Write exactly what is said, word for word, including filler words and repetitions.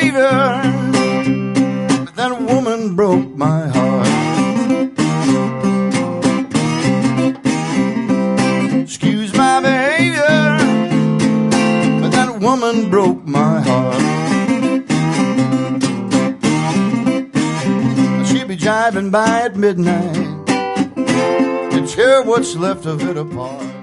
behavior, but that woman broke my heart. Excuse my behavior, but that woman broke my heart. She'll be driving by at midnight to tear what's left of it apart.